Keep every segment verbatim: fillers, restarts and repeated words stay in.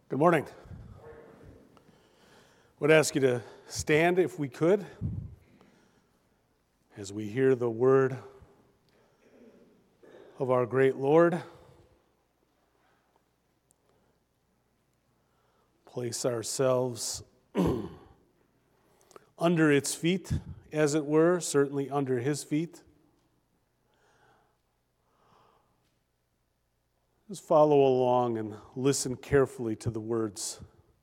Good morning. Would ask you to stand if we could as we hear the word of our great Lord. Place ourselves under its feet, as it were, certainly under his feet. Just follow along and listen carefully to the words.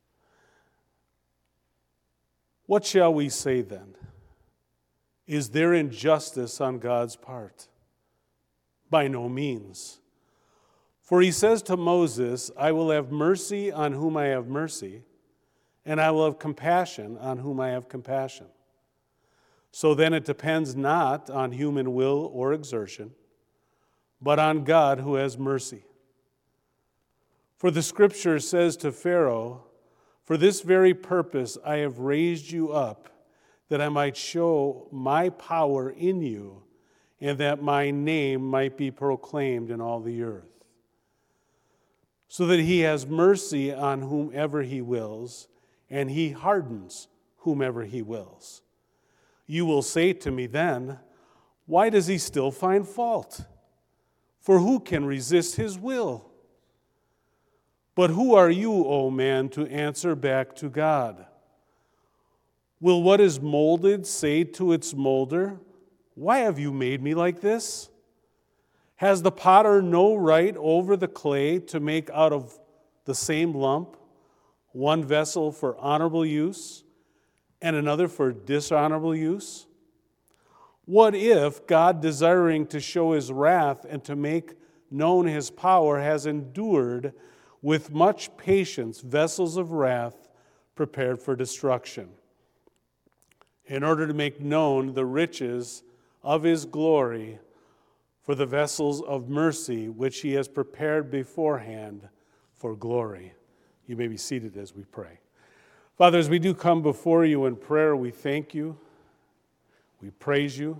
What shall we say then? Is there injustice on God's part? By no means. For he says to Moses, I will have mercy on whom I have mercy, and I will have compassion on whom I have compassion. So then it depends not on human will or exertion, but on God who has mercy. For the scripture says to Pharaoh, for this very purpose I have raised you up, that I might show my power in you, and that my name might be proclaimed in all the earth. So that he has mercy on whomever he wills, and he hardens whomever he wills. You will say to me then, why does he still find fault? For who can resist his will? But who are you, O man, to answer back to God? Will what is molded say to its molder, why have you made me like this? Has the potter no right over the clay to make out of the same lump one vessel for honorable use and another for dishonorable use? What if God, desiring to show his wrath and to make known his power, has endured with much patience vessels of wrath prepared for destruction, in order to make known the riches of his glory for the vessels of mercy which he has prepared beforehand for glory. You may be seated as we pray. Father, as we do come before you in prayer, we thank you. We praise you.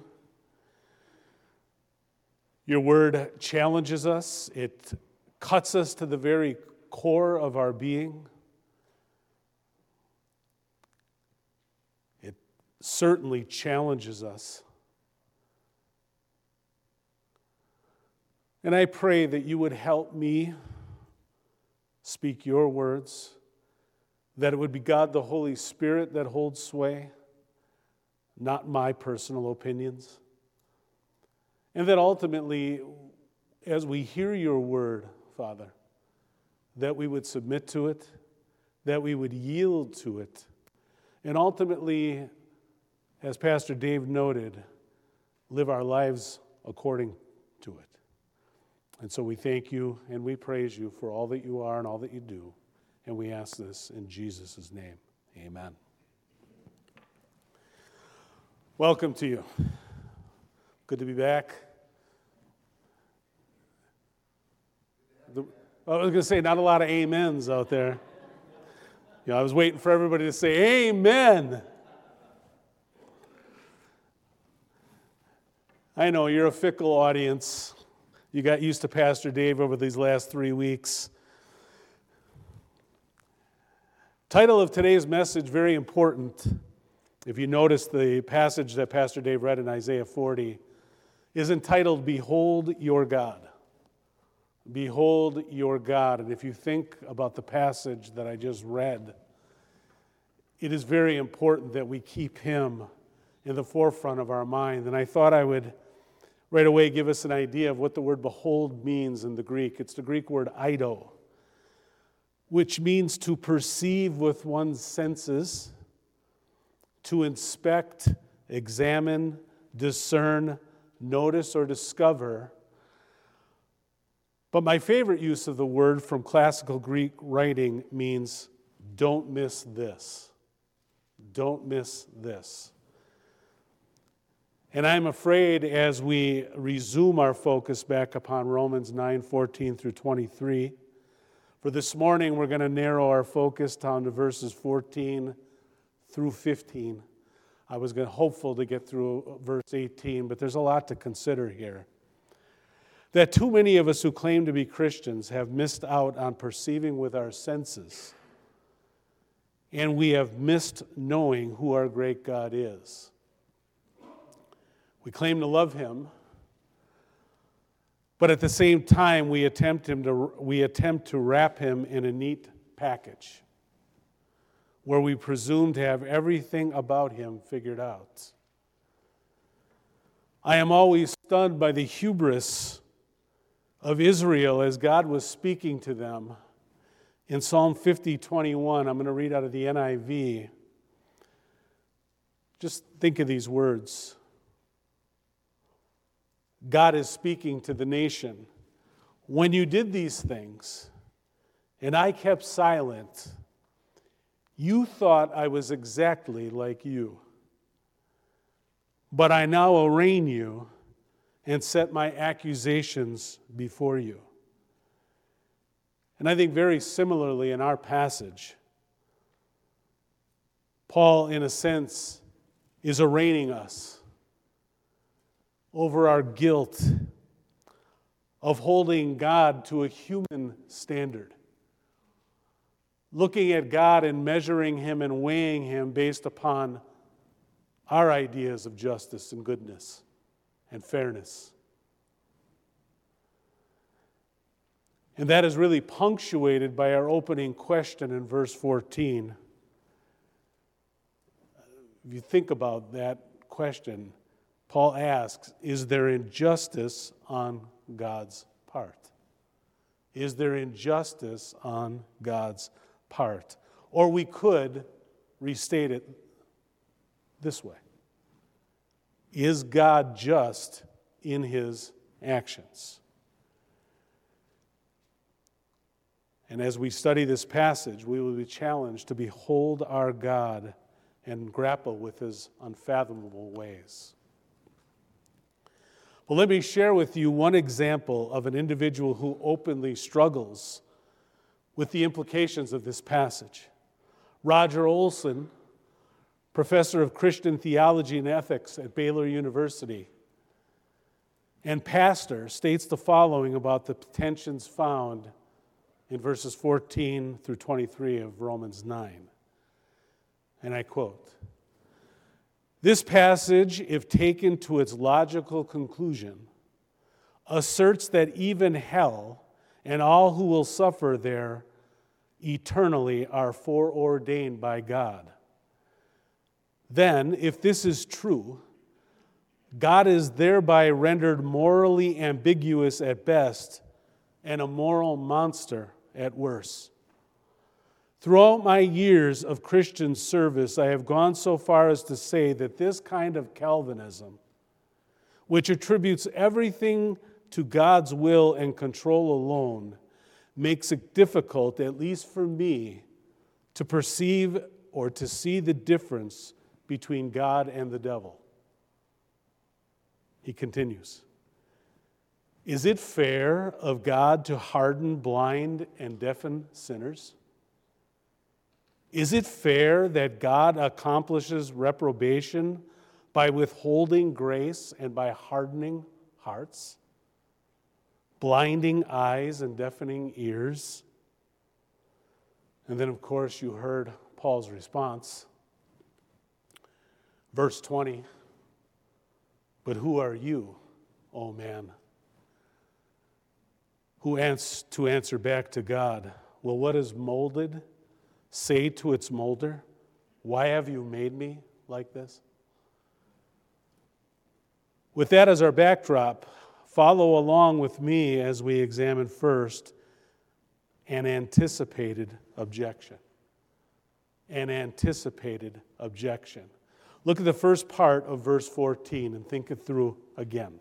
Your word challenges us. It cuts us to the very core of our being. It certainly challenges us. And I pray that you would help me speak your words, that it would be God the Holy Spirit that holds sway, not my personal opinions. And that ultimately, as we hear your word, Father, that we would submit to it, that we would yield to it, and ultimately, as Pastor Dave noted, live our lives according to it. And so we thank you and we praise you for all that you are and all that you do, and we ask this in Jesus' name. Amen. Welcome to you. Good to be back. The, I was going to say, not a lot of amens out there. You know, I was waiting for everybody to say, amen. I know, you're a fickle audience. You got used to Pastor Dave over these last three weeks. Title of today's message, very important. If you notice the passage that Pastor Dave read in Isaiah forty, is entitled, Behold Your God. Behold your God. And if you think about the passage that I just read, it is very important that we keep him in the forefront of our mind. And I thought I would right away give us an idea of what the word behold means in the Greek. It's the Greek word eido, which means to perceive with one's senses, to inspect, examine, discern, notice, or discover. But my favorite use of the word from classical Greek writing means don't miss this. Don't miss this. And I'm afraid as we resume our focus back upon Romans nine fourteen through twenty-three, for this morning we're going to narrow our focus down to verses fourteen through fifteen. I was going to, hopeful to get through verse eighteen, but there's a lot to consider here. That too many of us who claim to be Christians have missed out on perceiving with our senses and we have missed knowing who our great God is. We claim to love him, but at the same time we attempt him to we attempt to wrap him in a neat package where we presume to have everything about him figured out. I am always stunned by the hubris of Israel as God was speaking to them. In Psalm fifty twenty-one, I'm going to read out of the N I V. Just think of these words. God is speaking to the nation. When you did these things, and I kept silent, you thought I was exactly like you. But I now arraign you and set my accusations before you. And I think very similarly in our passage, Paul, in a sense, is arraigning us over our guilt of holding God to a human standard, looking at God and measuring him and weighing him based upon our ideas of justice and goodness and fairness. And that is really punctuated by our opening question in verse fourteen. If you think about that question, Paul asks, is there injustice on God's part? Is there injustice on God's part? Or we could restate it this way. Is God just in his actions? And as we study this passage, we will be challenged to behold our God and grapple with his unfathomable ways. Well, let me share with you one example of an individual who openly struggles with the implications of this passage. Roger Olson, professor of Christian theology and ethics at Baylor University, and pastor, states the following about the tensions found in verses fourteen through twenty-three of Romans nine. And I quote, "This passage, if taken to its logical conclusion, asserts that even hell and all who will suffer there eternally are foreordained by God. Then, if this is true, God is thereby rendered morally ambiguous at best and a moral monster at worst. Throughout my years of Christian service, I have gone so far as to say that this kind of Calvinism, which attributes everything to God's will and control alone, makes it difficult, at least for me, to perceive or to see the difference between God and the devil." He continues, "Is it fair of God to harden blind and deafened sinners? Is it fair that God accomplishes reprobation by withholding grace and by hardening hearts, blinding eyes and deafening ears?" And then, of course, you heard Paul's response. Verse twenty, "But who are you, O man, who ans- to answer back to God? Will what is molded say to its molder, 'Why have you made me like this?'" With that as our backdrop, follow along with me as we examine first an anticipated objection. An anticipated objection. Look at the first part of verse fourteen and think it through again.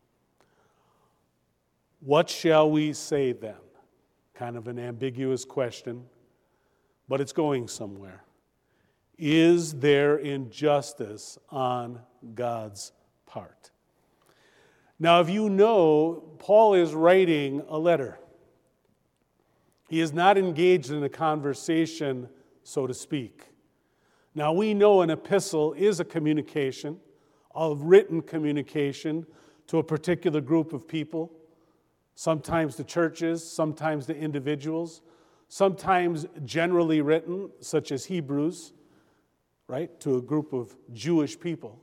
What shall we say then? Kind of an ambiguous question, but it's going somewhere. Is there injustice on God's part? Now, if you know, Paul is writing a letter. He is not engaged in a conversation, so to speak. Now, we know an epistle is a communication, a written communication to a particular group of people, sometimes to churches, sometimes to individuals, sometimes generally written, such as Hebrews, right, to a group of Jewish people.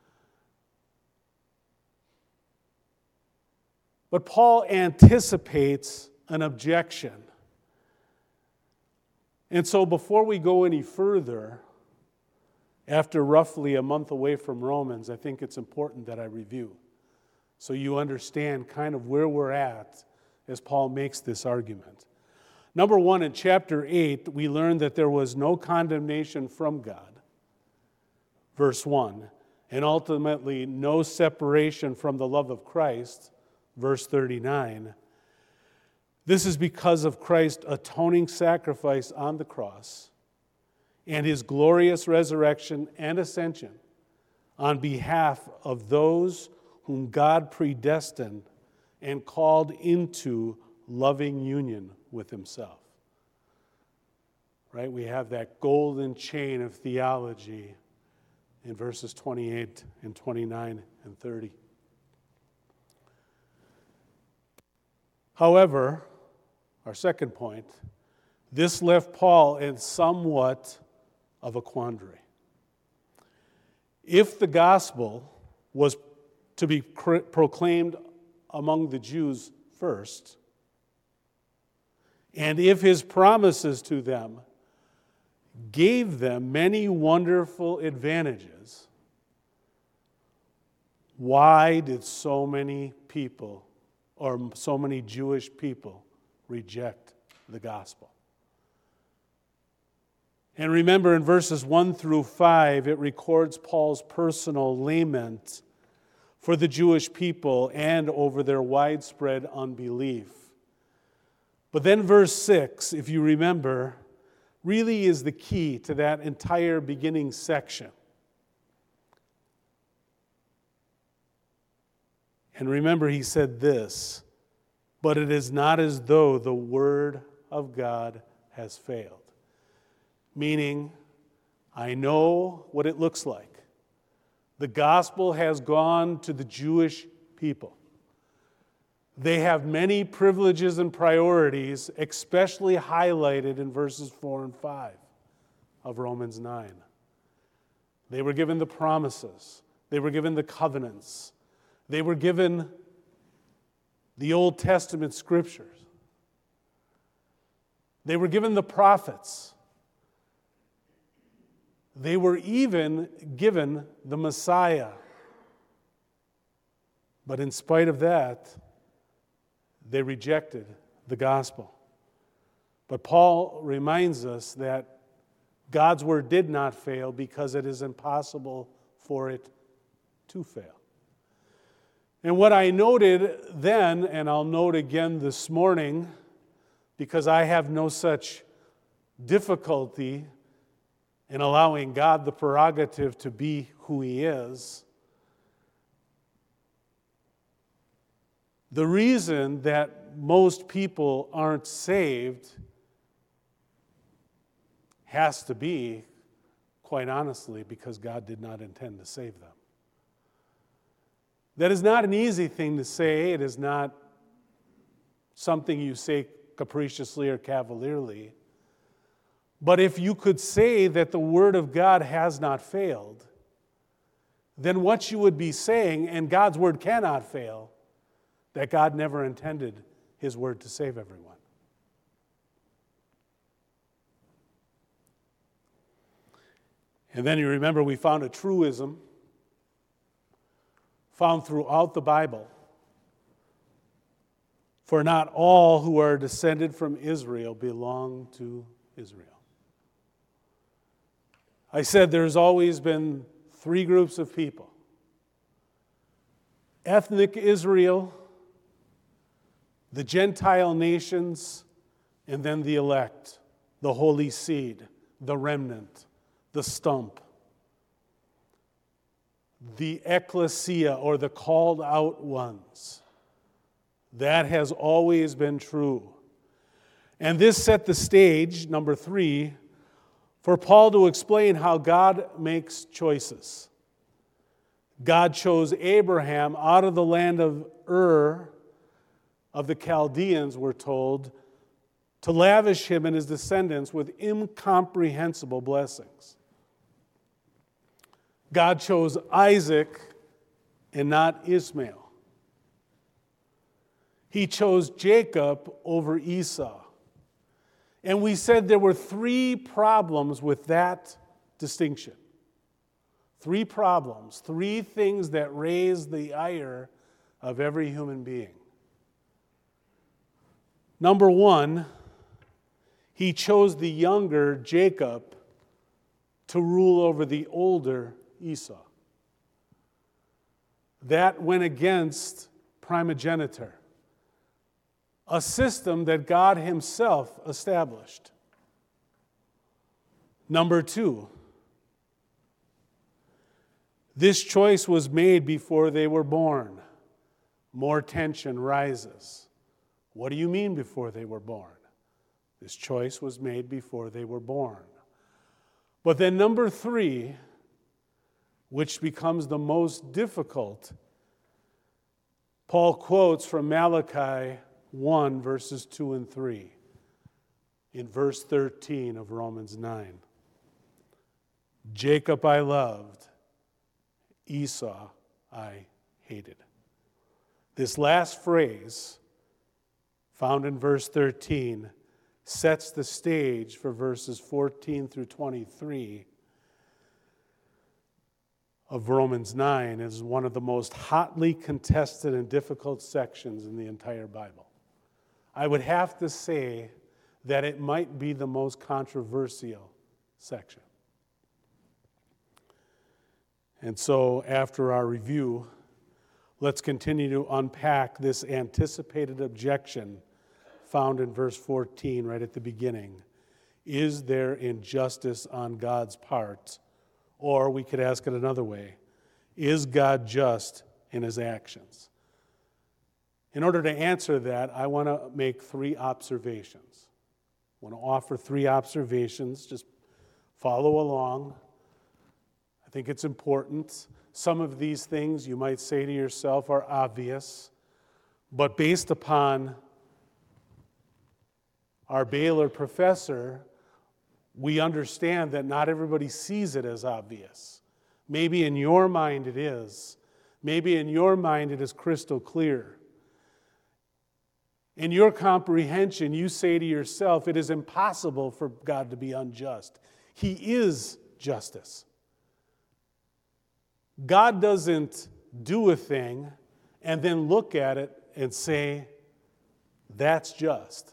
But Paul anticipates an objection. And so before we go any further, after roughly a month away from Romans, I think it's important that I review, so you understand kind of where we're at as Paul makes this argument. Number one, in chapter eight, we learn that there was no condemnation from God, verse one, and ultimately no separation from the love of Christ, verse thirty-nine. This is because of Christ's atoning sacrifice on the cross and his glorious resurrection and ascension on behalf of those whom God predestined and called into loving union with himself. Right? We have that golden chain of theology in verses twenty-eight and twenty-nine and thirty. However, our second point, this left Paul in somewhat of a quandary. If the gospel was to be proclaimed among the Jews first, and if his promises to them gave them many wonderful advantages, why did so many people, or so many Jewish people, reject the gospel? And remember, in verses one through five, it records Paul's personal lament for the Jewish people and over their widespread unbelief. But then verse six, if you remember, really is the key to that entire beginning section. And remember, he said this, "But it is not as though the word of God has failed." Meaning, I know what it looks like. The gospel has gone to the Jewish people. They have many privileges and priorities, especially highlighted in verses four and five of Romans nine. They were given the promises. They were given the covenants. They were given the Old Testament scriptures. They were given the prophets. They were even given the Messiah. But in spite of that, they rejected the gospel. But Paul reminds us that God's word did not fail because it is impossible for it to fail. And what I noted then, and I'll note again this morning, because I have no such difficulty in allowing God the prerogative to be who he is, the reason that most people aren't saved has to be, quite honestly, because God did not intend to save them. That is not an easy thing to say. It is not something you say capriciously or cavalierly. But if you could say that the Word of God has not failed, then what you would be saying, and God's Word cannot fail, that God never intended His Word to save everyone. And then you remember we found a truism found throughout the Bible. For not all who are descended from Israel belong to Israel. I said there's always been three groups of people. Ethnic Israel, the Gentile nations, and then the elect, the holy seed, the remnant, the stump. The ecclesia, or the called out ones. That has always been true. And this set the stage, number three, for Paul to explain how God makes choices. God chose Abraham out of the land of Ur, of the Chaldeans, we're told, to lavish him and his descendants with incomprehensible blessings. God chose Isaac and not Ishmael. He chose Jacob over Esau. And we said there were three problems with that distinction. Three problems, three things that raise the ire of every human being. Number one, he chose the younger Jacob to rule over the older Esau. That went against primogeniture, a system that God himself established. Number two, this choice was made before they were born. More tension rises. What do you mean before they were born? This choice was made before they were born. But then number three, which becomes the most difficult, Paul quotes from Malachi one, verses two and three, in verse thirteen of Romans nine. Jacob I loved, Esau I hated. This last phrase, found in verse thirteen, sets the stage for verses fourteen through twenty-three of Romans nine as one of the most hotly contested and difficult sections in the entire Bible. I would have to say that it might be the most controversial section. And so, after our review, let's continue to unpack this anticipated objection found in verse fourteen, right at the beginning. Is there injustice on God's part? Or we could ask it another way. Is God just in his actions? In order to answer that, I want to make three observations. I want to offer three observations. Just follow along. I think it's important. Some of these things you might say to yourself are obvious, but based upon our Baylor professor, we understand that not everybody sees it as obvious. Maybe in your mind it is. Maybe in your mind it is crystal clear. In your comprehension, you say to yourself, it is impossible for God to be unjust. He is justice. God doesn't do a thing and then look at it and say, that's just.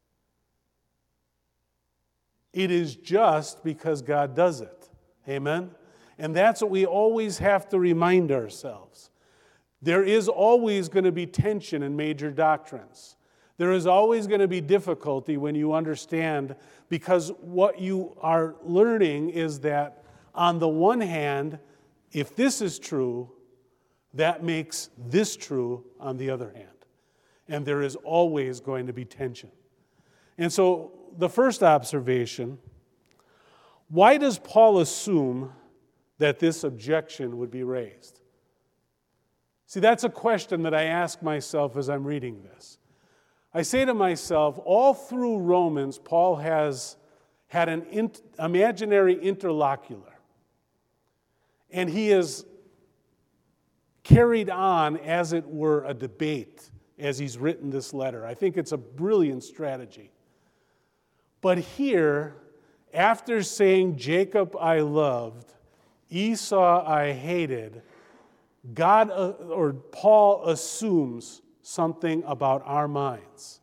It is just because God does it. Amen? And that's what we always have to remind ourselves. There is always going to be tension in major doctrines. There is always going to be difficulty when you understand, because what you are learning is that on the one hand, if this is true, that makes this true on the other hand. And there is always going to be tension. And so the first observation, why does Paul assume that this objection would be raised? See, that's a question that I ask myself as I'm reading this. I say to myself, all through Romans, Paul has had an in, imaginary interlocutor. And he has carried on, as it were, a debate as he's written this letter. I think it's a brilliant strategy. But here, after saying, Jacob I loved, Esau I hated, God uh, or Paul assumes something about our minds.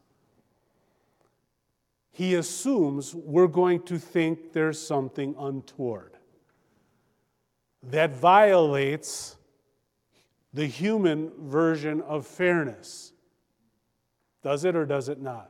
He assumes we're going to think there's something untoward that violates the human version of fairness. Does it or does it not?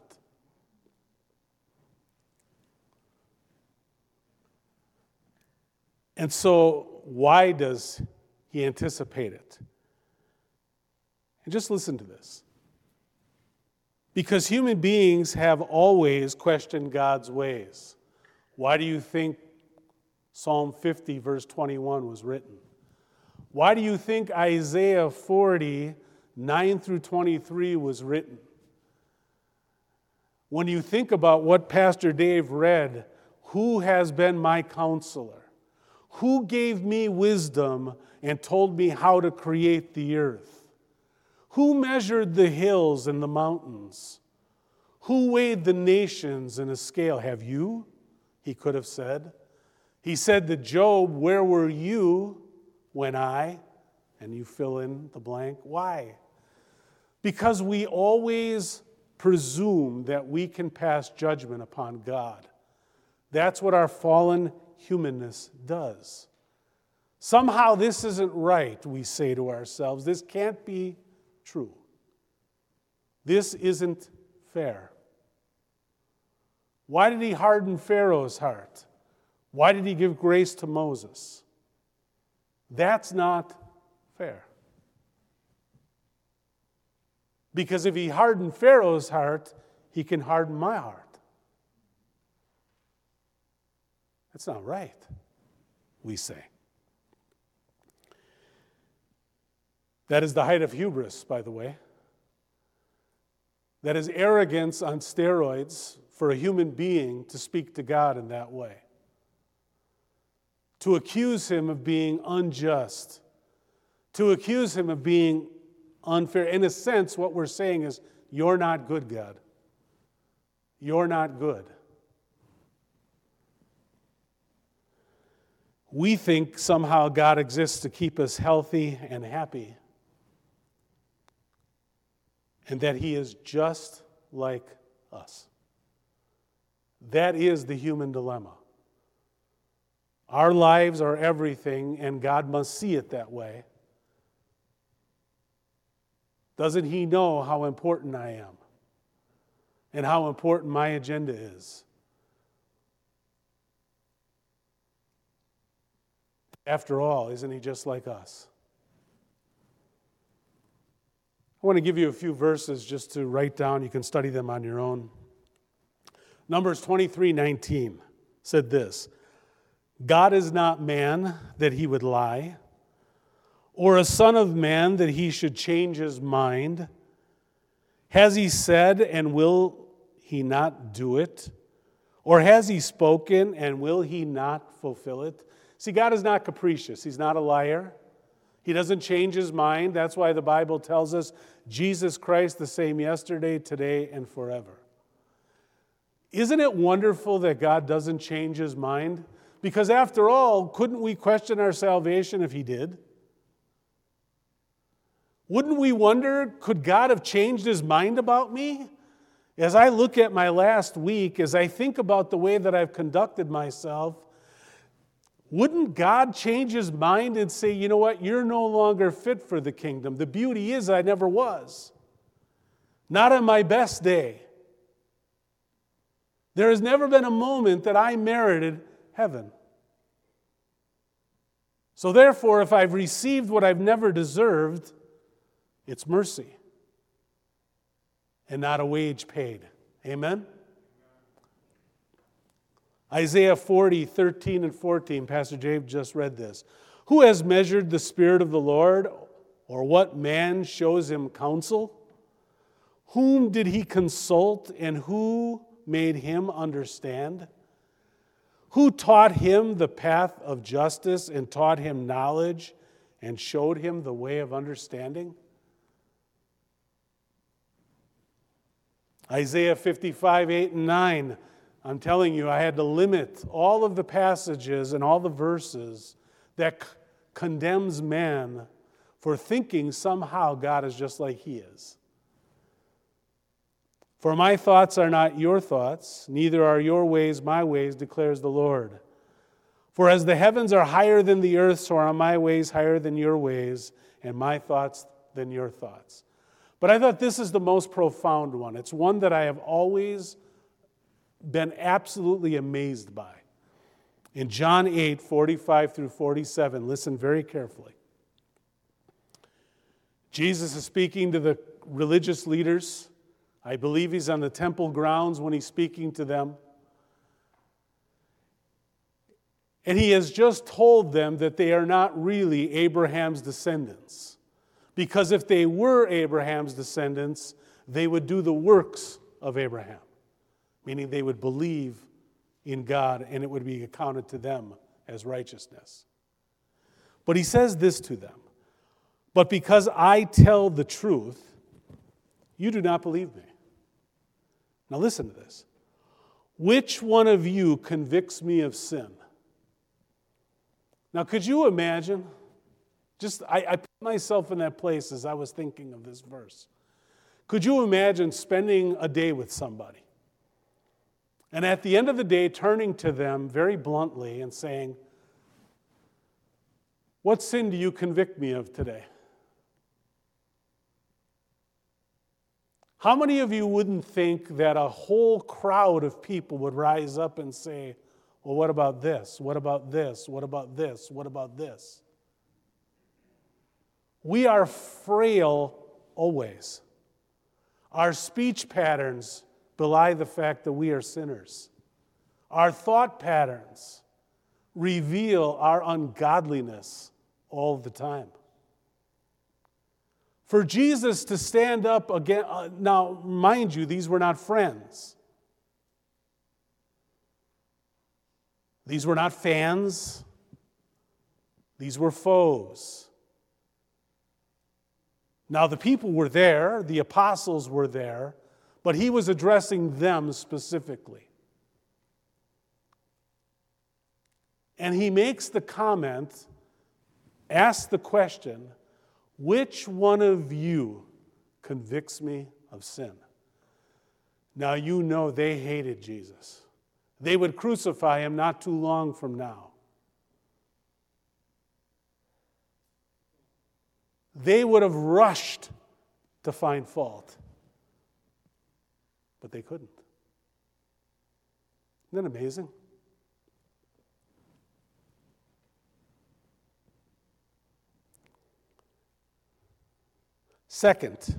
And so, why does he anticipate it? And just listen to this. Because human beings have always questioned God's ways. Why do you think Psalm fifty, verse twenty-one was written? Why do you think Isaiah forty, nine through twenty-three was written? when you think about what Pastor Dave read, who has been my counselor? Who gave me wisdom and told me how to create the earth? Who measured the hills and the mountains? Who weighed the nations in a scale? Have you? He could have said. He said to Job, where were you when I? And you fill in the blank. Why? Because we always presume that we can pass judgment upon God. That's what our fallen humanness does. Somehow this isn't right, we say to ourselves. This can't be true. This isn't fair. Why did he harden Pharaoh's heart? Why did he give grace to Moses? That's not fair. Because if he hardened Pharaoh's heart, he can harden my heart. That's not right, we say. That is the height of hubris, by the way. That is arrogance on steroids for a human being to speak to God in that way. To accuse him of being unjust. To accuse him of being unfair. In a sense, what we're saying is, you're not good, God. You're not good. We think somehow God exists to keep us healthy and happy. And that he is just like us. That is the human dilemma. Our lives are everything, and God must see it that way. Doesn't he know how important I am? And how important my agenda is? After all, isn't he just like us? I want to give you a few verses just to write down. You can study them on your own. Numbers twenty-three nineteen said this, God is not man that he would lie, or a son of man that he should change his mind. Has he said, and will he not do it? Or has he spoken, and will he not fulfill it? See, God is not capricious. He's not a liar. He doesn't change his mind. That's why the Bible tells us Jesus Christ the same yesterday, today, and forever. Isn't it wonderful that God doesn't change his mind? Because after all, couldn't we question our salvation if he did? Wouldn't we wonder, could God have changed his mind about me? As I look at my last week, as I think about the way that I've conducted myself, wouldn't God change his mind and say, you know what, you're no longer fit for the kingdom. The beauty is I never was. Not on my best day. There has never been a moment that I merited heaven. So therefore, if I've received what I've never deserved, it's mercy and not a wage paid. Amen? Isaiah forty, thirteen and fourteen, Pastor Dave just read this. Who has measured the Spirit of the Lord, or what man shows him counsel? Whom did he consult, and who made him understand? Who taught him the path of justice, and taught him knowledge, and showed him the way of understanding? Isaiah fifty-five, eight and nine. I'm telling you, I had to limit all of the passages and all the verses that c- condemns man for thinking somehow God is just like he is. For my thoughts are not your thoughts, neither are your ways my ways, declares the Lord. For as the heavens are higher than the earth, so are my ways higher than your ways, and my thoughts than your thoughts. But I thought this is the most profound one. It's one that I have always been absolutely amazed by. In John eight, forty-five through forty-seven, listen very carefully. Jesus is speaking to the religious leaders. I believe he's on the temple grounds when he's speaking to them. And he has just told them that they are not really Abraham's descendants. Because if they were Abraham's descendants, they would do the works of Abraham. meaning they would believe in God and it would be accounted to them as righteousness. But he says this to them, but because I tell the truth, you do not believe me. Now listen to this. Which one of you convicts me of sin? Now could you imagine, just I, I put myself in that place as I was thinking of this verse. Could you imagine spending a day with somebody and at the end of the day turning to them very bluntly and saying, what sin do you convict me of today? How many of you wouldn't think that a whole crowd of people would rise up and say, well, what about this? What about this? What about this? What about this? We are frail always. Our speech patterns belie the fact that we are sinners. Our thought patterns reveal our ungodliness all the time. For Jesus to stand up again, uh, now mind you, these were not friends. These were not fans. These were foes. Now the people were there, the apostles were there, but he was addressing them specifically. And he makes the comment, asks the question, which one of you convicts me of sin? Now you know they hated Jesus. They would crucify him not too long from now. They would have rushed to find fault, but they couldn't. Isn't that amazing? Second,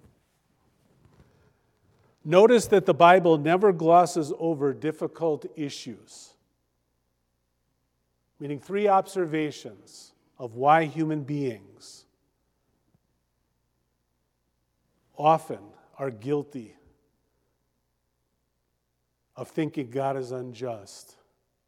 notice that the Bible never glosses over difficult issues, meaning three observations of why human beings often are guilty of thinking God is unjust.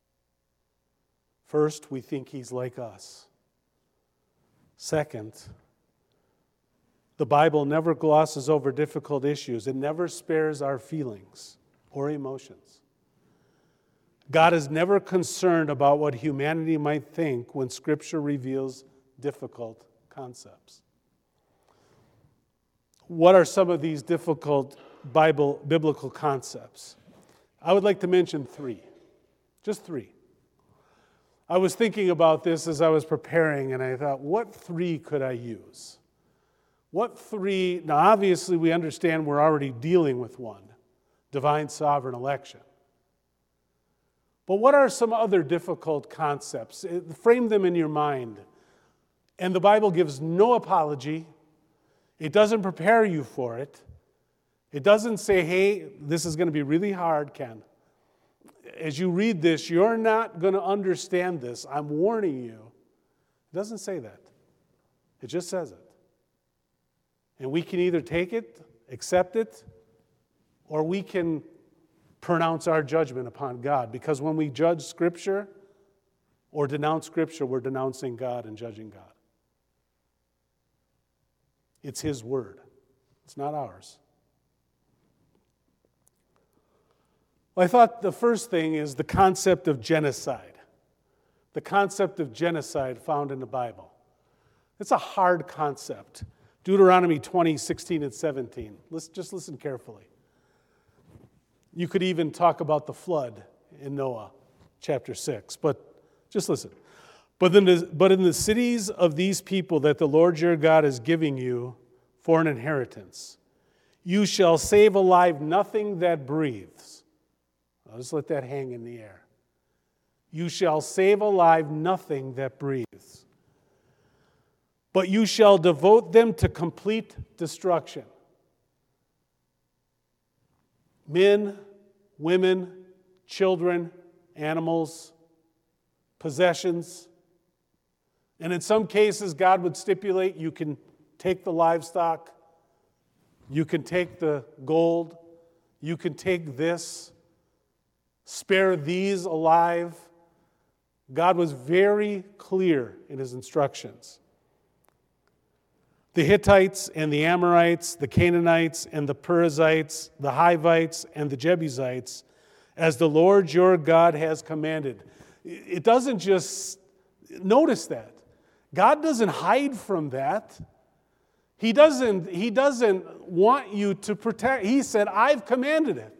First, we think he's like us. Second, the Bible never glosses over difficult issues. It never spares our feelings or emotions. God is never concerned about what humanity might think when Scripture reveals difficult concepts. What are some of these difficult Bible, biblical concepts? I would like to mention three, just three. I was thinking about this as I was preparing, and I thought, what three could I use? What three, now obviously we understand we're already dealing with one, divine sovereign election. But what are some other difficult concepts? Frame them in your mind. And the Bible gives no apology. It doesn't prepare you for it. It doesn't say, hey, this is going to be really hard, Ken. As you read this, you're not going to understand this. I'm warning you. It doesn't say that. It just says it. And we can either take it, accept it, or we can pronounce our judgment upon God. Because when we judge Scripture or denounce Scripture, we're denouncing God and judging God. It's His word. It's not ours. Well, I thought the first thing is the concept of genocide. The concept of genocide found in the Bible. It's a hard concept. Deuteronomy twenty, sixteen, and seventeen. Let's just listen carefully. You could even talk about the flood in Noah, chapter six, but just listen. But in, the, but in the cities of these people that the Lord your God is giving you for an inheritance, you shall save alive nothing that breathes. I'll just let that hang in the air. You shall save alive nothing that breathes. But you shall devote them to complete destruction. Men, women, children, animals, possessions. And in some cases, God would stipulate you can take the livestock, you can take the gold, you can take this, spare these alive. God was very clear in his instructions. The Hittites and the Amorites, the Canaanites and the Perizzites, the Hivites and the Jebusites, as the Lord your God has commanded. It doesn't just, notice that. God doesn't hide from that. He doesn't, he doesn't want you to protect. He said, I've commanded it.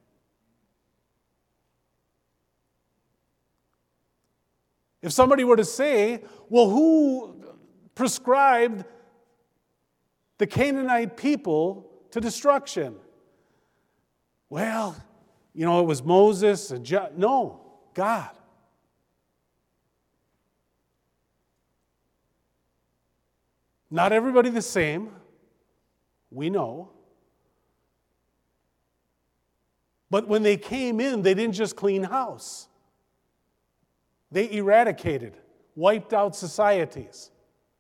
If somebody were to say, well, who prescribed the Canaanite people to destruction? Well, you know, it was Moses and Je- no, God. Not everybody the same, we know. But when they came in, they didn't just clean house. They eradicated, wiped out societies.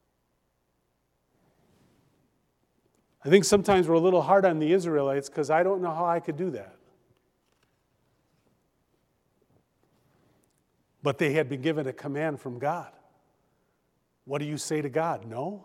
I think sometimes we're a little hard on the Israelites because I don't know how I could do that. But they had been given a command from God. What do you say to God? No?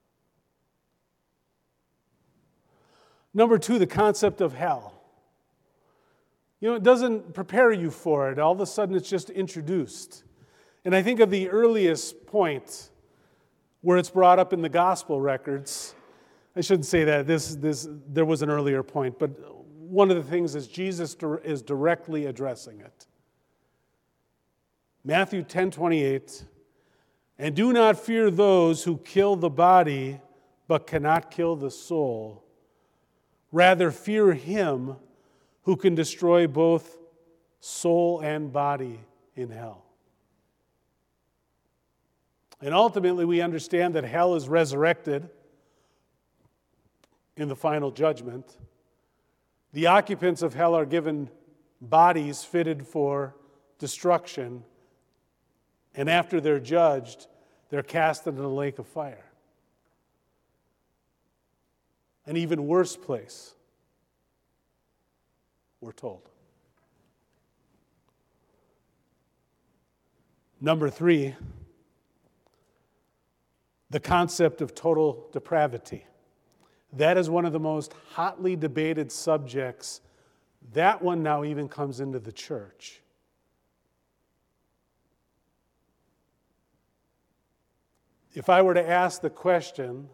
Number two, the concept of hell. You know, it doesn't prepare you for it. All of a sudden, it's just introduced. And I think of the earliest point where it's brought up in the gospel records. I shouldn't say that. This, this, there was an earlier point, but one of the things is Jesus is directly addressing it. Matthew ten twenty-eight, and do not fear those who kill the body, but cannot kill the soul. Rather, fear him who can destroy both soul and body in hell. And ultimately, we understand that hell is resurrected in the final judgment. The occupants of hell are given bodies fitted for destruction, and after they're judged, they're cast into the lake of fire. An even worse place, we're told. Number three, the concept of total depravity. That is one of the most hotly debated subjects. That one now even comes into the church. If I were to ask the question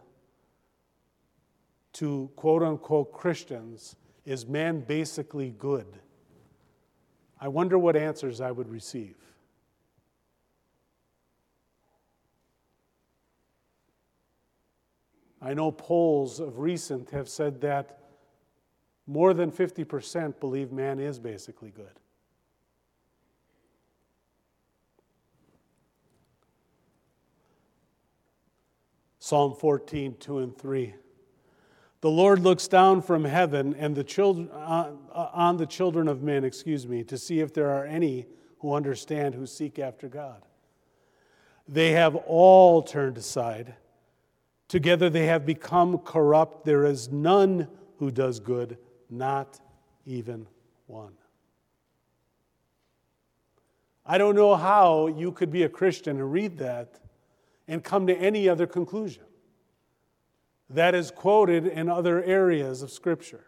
to quote-unquote Christians, is man basically good? I wonder what answers I would receive. I know polls of recent have said that more than fifty percent believe man is basically good. Psalm fourteen, two and three. The Lord looks down from heaven and the children uh, on the children of men, excuse me, to see if there are any who understand, who seek after God. They have all turned aside. Together they have become corrupt. There is none who does good, not even one. I don't know how you could be a Christian and read that and come to any other conclusion. That is quoted in other areas of Scripture.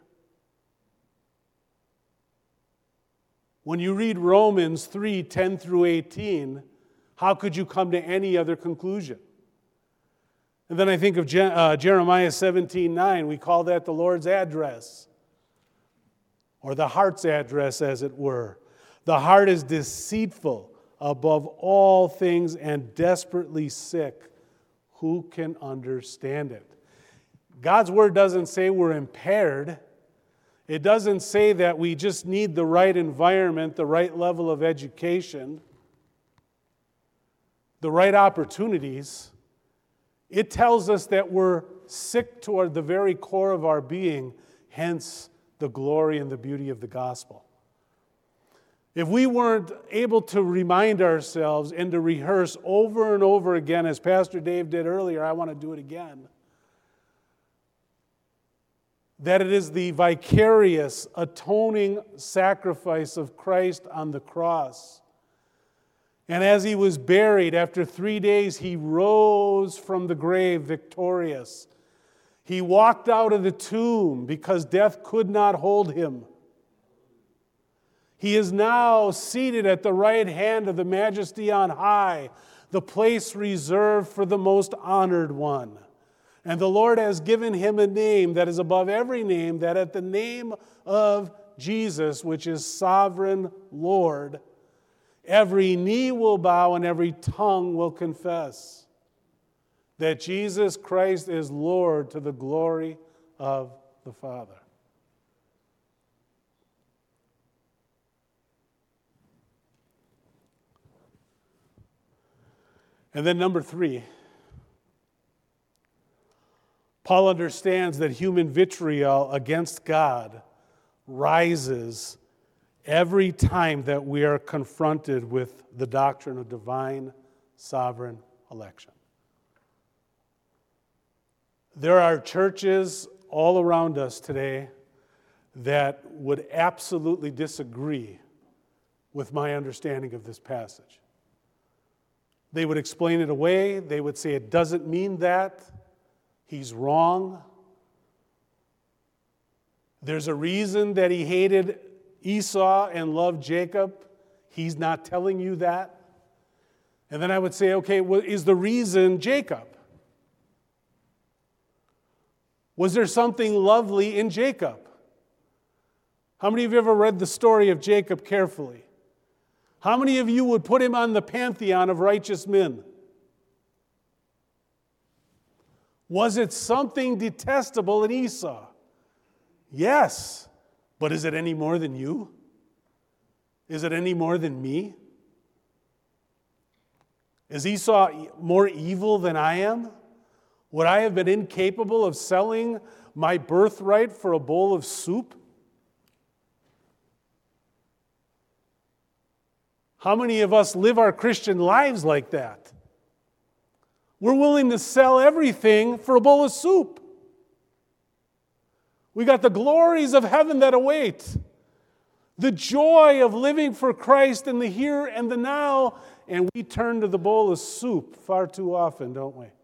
When you read Romans three, ten through eighteen, how could you come to any other conclusion? And then I think of Je- uh, Jeremiah seventeen nine. We call that the Lord's address, or the heart's address, as it were. The heart is deceitful above all things and desperately sick. Who can understand it? God's word doesn't say we're impaired. It doesn't say that we just need the right environment, the right level of education, the right opportunities. It tells us that we're sick toward the very core of our being, hence the glory and the beauty of the gospel. If we weren't able to remind ourselves and to rehearse over and over again, as Pastor Dave did earlier, I want to do it again. that it is the vicarious, atoning sacrifice of Christ on the cross. And as he was buried, after three days, he rose from the grave victorious. He walked out of the tomb because death could not hold him. He is now seated at the right hand of the Majesty on high, the place reserved for the most honored one. And the Lord has given him a name that is above every name, that at the name of Jesus, which is sovereign Lord, every knee will bow and every tongue will confess that Jesus Christ is Lord, to the glory of the Father. And then number three, Paul understands that human vitriol against God rises every time that we are confronted with the doctrine of divine sovereign election. There are churches all around us today that would absolutely disagree with my understanding of this passage. They would explain it away. They would say it doesn't mean that. He's wrong. There's a reason that he hated Esau and loved Jacob. He's not telling you that. And then I would say, okay, well, is the reason Jacob? Was there something lovely in Jacob? How many of you ever read the story of Jacob carefully? How many of you would put him on the pantheon of righteous men? Was it something detestable in Esau? Yes. But is it any more than you? Is it any more than me? Is Esau more evil than I am? Would I have been incapable of selling my birthright for a bowl of soup? How many of us live our Christian lives like that? We're willing to sell everything for a bowl of soup. We got the glories of heaven that await, the joy of living for Christ in the here and the now, and we turn to the bowl of soup far too often, don't we?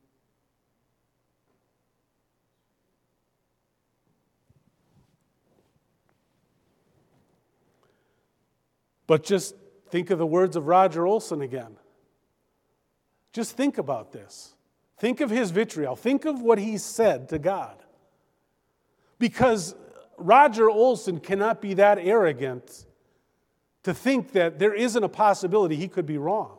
But just think of the words of Roger Olson again. Just think about this. Think of his vitriol. Think of what he said to God. Because Roger Olson cannot be that arrogant to think that there isn't a possibility he could be wrong.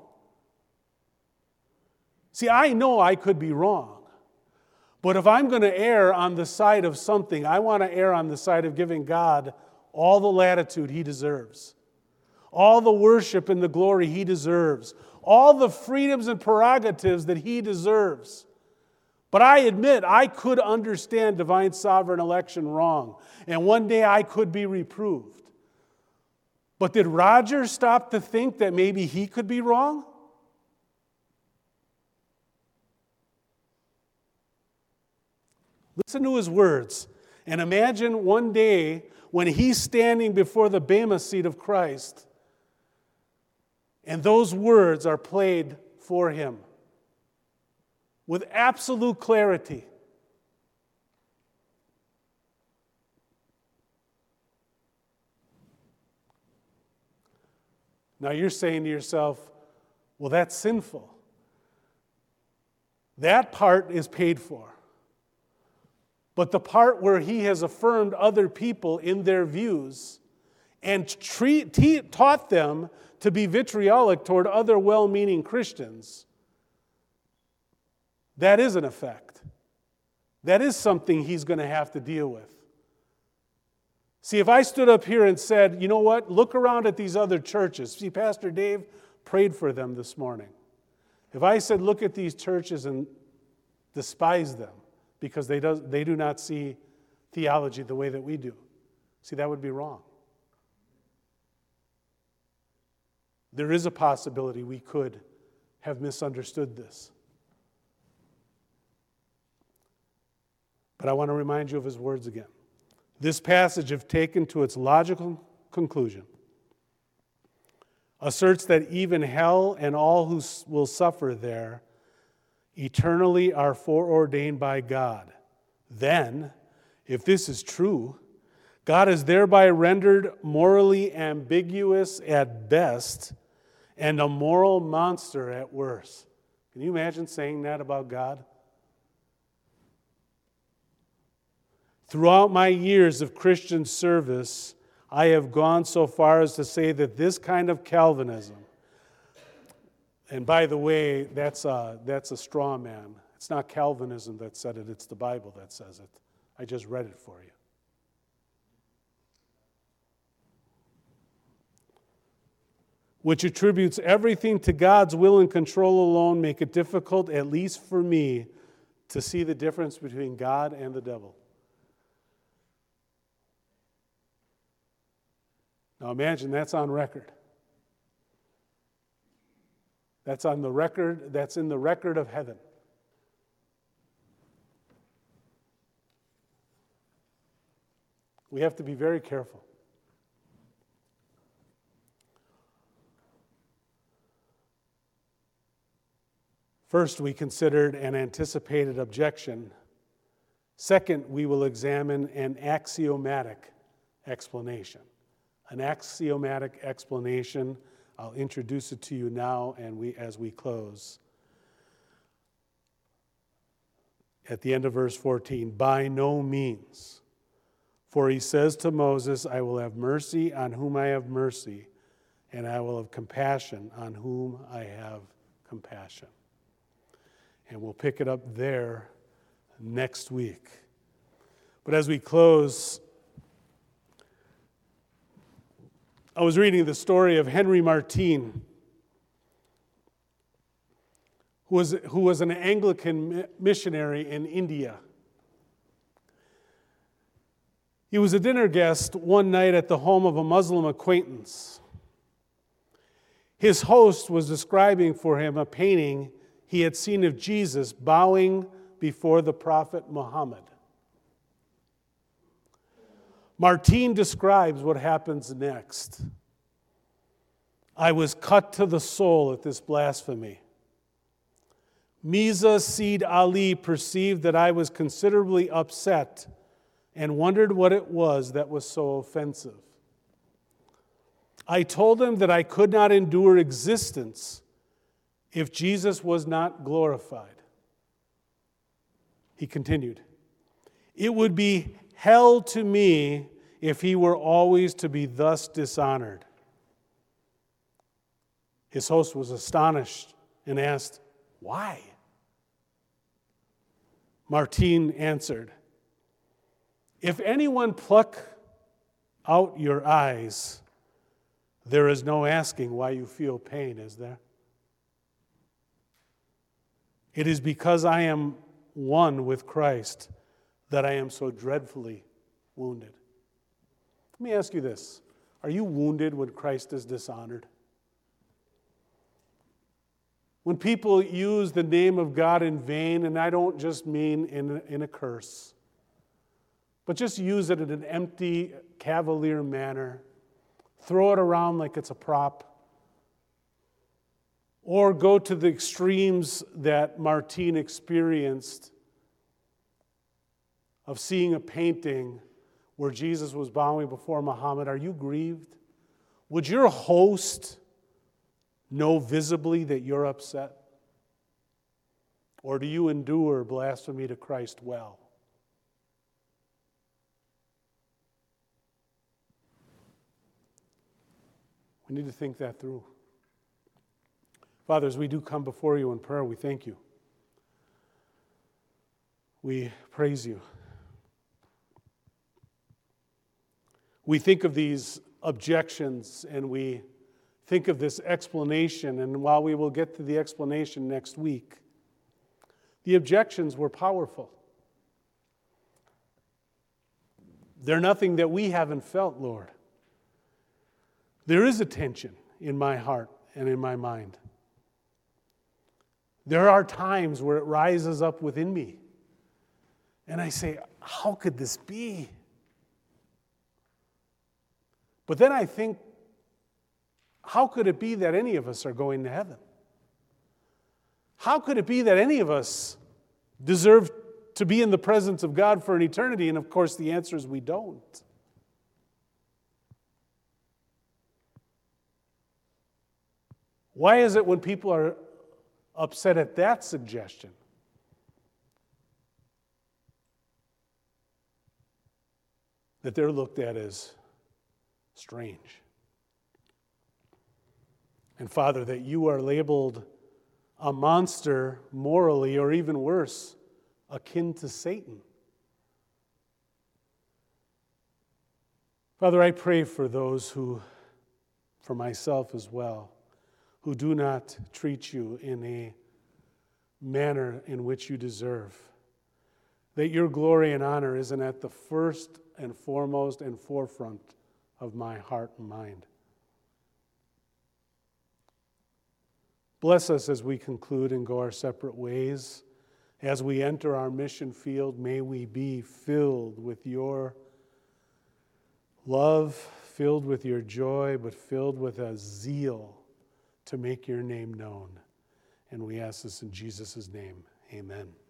See, I know I could be wrong. But if I'm going to err on the side of something, I want to err on the side of giving God all the latitude he deserves, all the worship and the glory he deserves, all the freedoms and prerogatives that he deserves. But I admit I could understand divine sovereign election wrong, and one day I could be reproved. But did Roger stop to think that maybe he could be wrong? Listen to his words, and imagine one day when he's standing before the Bema seat of Christ, and those words are played for him with absolute clarity. Now you're saying to yourself, well, that's sinful. That part is paid for. But the part where he has affirmed other people in their views and treat, te- taught them to be vitriolic toward other well-meaning Christians, that is an effect. That is something he's going to have to deal with. See, if I stood up here and said, you know what, look around at these other churches. See, Pastor Dave prayed for them this morning. If I said, look at these churches and despise them because they, do, they do not see theology the way that we do, see, that would be wrong. There is a possibility we could have misunderstood this. But I want to remind you of his words again. This passage, if taken to its logical conclusion, asserts that even hell and all who will suffer there eternally are foreordained by God. Then, if this is true, God is thereby rendered morally ambiguous at best and a moral monster at worst. Can you imagine saying that about God? Throughout my years of Christian service, I have gone so far as to say that this kind of Calvinism, and by the way, that's a, that's a straw man. It's not Calvinism that said it, it's the Bible that says it. I just read it for you. Which attributes everything to God's will and control alone, make it difficult, at least for me, to see the difference between God and the devil. Now imagine that's on record. That's on the record, that's in the record of heaven. We have to be very careful. First, we considered an anticipated objection. Second, we will examine an axiomatic explanation. An axiomatic explanation. I'll introduce it to you now and we as we close. At the end of verse fourteen, by no means. For he says to Moses, I will have mercy on whom I have mercy, and I will have compassion on whom I have compassion. And we'll pick it up there next week. But as we close, I was reading the story of Henry Martyn, who was, who was an Anglican missionary in India. He was a dinner guest one night at the home of a Muslim acquaintance. His host was describing for him a painting he had seen of Jesus bowing before the prophet Muhammad. Martyn describes what happens next. I was cut to the soul at this blasphemy. Mirza Said Ali perceived that I was considerably upset and wondered what it was that was so offensive. I told him that I could not endure existence if Jesus was not glorified. He continued, it would be hell to me if he were always to be thus dishonored. His host was astonished and asked, why? Martyn answered, if anyone pluck out your eyes, there is no asking why you feel pain, is there? It is because I am one with Christ that I am so dreadfully wounded. Let me ask you this. Are you wounded when Christ is dishonored? When people use the name of God in vain, and I don't just mean in, in a curse, but just use it in an empty, cavalier manner, throw it around like it's a prop, or go to the extremes that Martyn experienced of seeing a painting where Jesus was bowing before Muhammad, are you grieved? Would your host know visibly that you're upset? Or do you endure blasphemy to Christ well? We need to think that through. Father, as we do come before you in prayer, we thank you. We praise you. We think of these objections and we think of this explanation, and while we will get to the explanation next week, the objections were powerful. They're nothing that we haven't felt, Lord. There is a tension in my heart and in my mind. There are times where it rises up within me And I say, how could this be? But then I think, how could it be that any of us are going to heaven? How could it be that any of us deserve to be in the presence of God for an eternity? And of course, the answer is we don't. Why is it when people are upset at that suggestion, that they're looked at as strange? And Father, that you are labeled a monster morally, or even worse, akin to Satan. Father, I pray for those who, for myself as well, who do not treat you in a manner in which you deserve, that your glory and honor isn't at the first and foremost and forefront of my heart and mind. Bless us as we conclude and go our separate ways. As we enter our mission field, may we be filled with your love, filled with your joy, but filled with a zeal to make your name known. And we ask this in Jesus' name. Amen.